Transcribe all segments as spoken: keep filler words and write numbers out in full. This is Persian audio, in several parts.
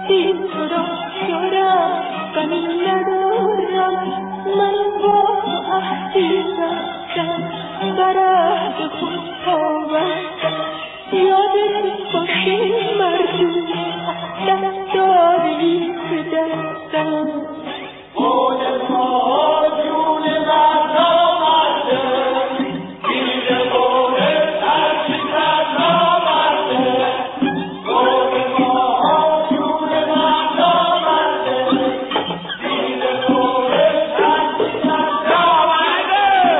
وقتی تو را دارم غمی ندارم من با عهدی رفتم بر عهد خود پابستم یادت باشه مردم دست داری به دستم خود ما جون مرد آمده دیده بوده ترکی کرد آمده خود ما جون مرد آمده دیده بوده ترکی کرد آمده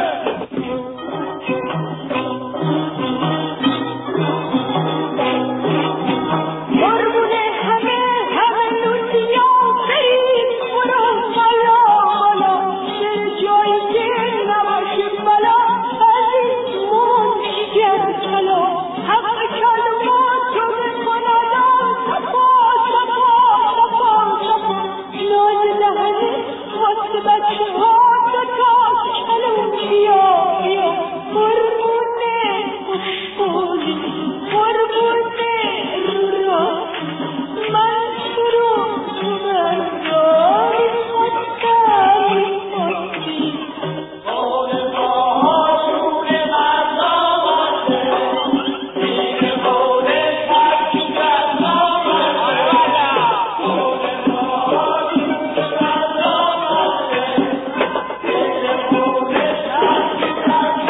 قربون همه همه لوتیا بریم برو بالا بالا به جایی که نباشه بلا عزیزمون شکر کلا حق کلمات رو بکند صفا صفا صفا صفا ناز دهنه واسه بچه ها دوتا کلم بیا بیا قربونه خوشبولی قربونه رو را من رو تو برداری مستقی مستی خود ما جون مرد آمده دیده بوده ترکی کرد آمده خود ما جون مرد آمده دیده بوده ترکی کرد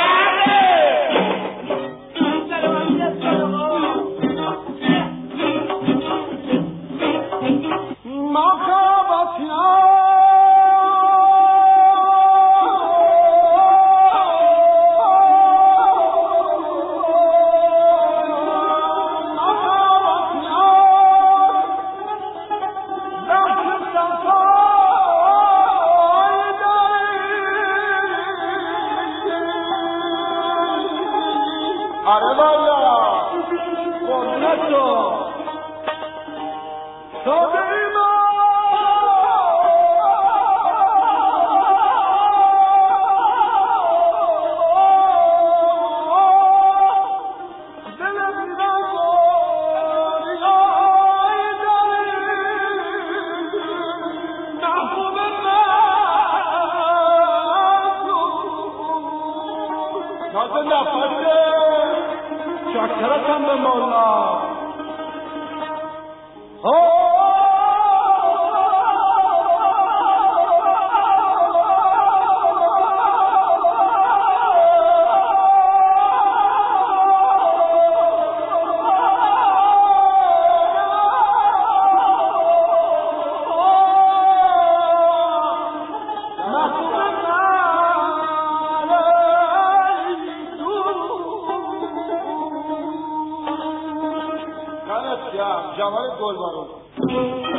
آره والا قربونت تو صابری ما دل بیرم باریای داری محبوب من تازه نفسه شکرتم به مولا جوان گلبارو